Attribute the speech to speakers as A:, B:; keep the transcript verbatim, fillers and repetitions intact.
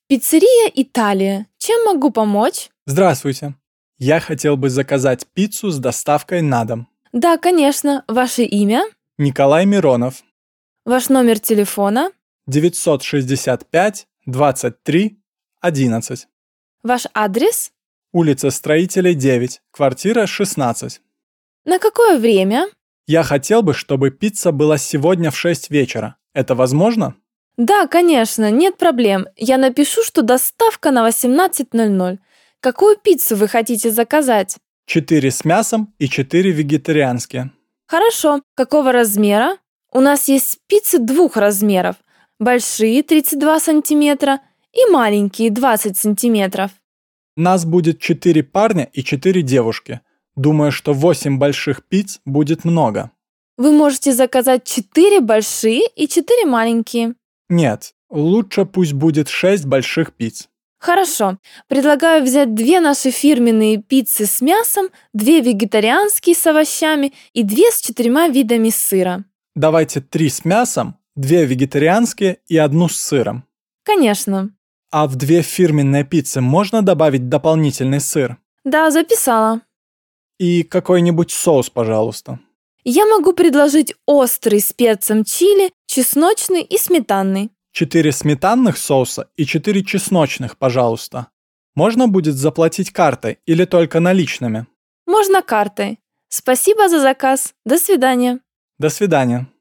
A: Пиццерия Италия. Чем могу помочь?
B: Здравствуйте. Я хотел бы заказать пиццу с доставкой на дом.
A: Да, конечно. Ваше имя?
B: Николай Миронов.
A: Ваш номер телефона?
B: девятьсот шестьдесят пять двадцать три одиннадцать.
A: Ваш адрес?
B: Улица Строителей девять, квартира шестнадцать.
A: На какое время?
B: Я хотел бы, чтобы пицца была сегодня в шесть вечера. Это возможно?
A: Да, конечно, нет проблем. Я напишу, что доставка на восемнадцать ноль ноль. Какую пиццу вы хотите заказать?
B: Четыре с мясом и четыре вегетарианские.
A: Хорошо. Какого размера? У нас есть пиццы двух размеров. Большие тридцать два сантиметра и маленькие двадцать сантиметров.
B: Нас будет четыре парня и четыре девушки. Думаю, что восемь больших пиц будет много.
A: Вы можете заказать четыре большие и четыре маленькие.
B: Нет, лучше пусть будет шесть больших пиц.
A: Хорошо. Предлагаю взять две наши фирменные пиццы с мясом, две вегетарианские с овощами и две с четырьмя видами сыра.
B: Давайте три с мясом, две вегетарианские и одну с сыром.
A: Конечно.
B: А в две фирменные пиццы можно добавить дополнительный сыр?
A: Да, записала.
B: И какой-нибудь соус, пожалуйста.
A: Я могу предложить острый с перцем чили, чесночный и сметанный.
B: Четыре сметанных соуса и четыре чесночных, пожалуйста. Можно будет заплатить картой или только наличными?
A: Можно картой. Спасибо за заказ. До свидания.
B: До свидания.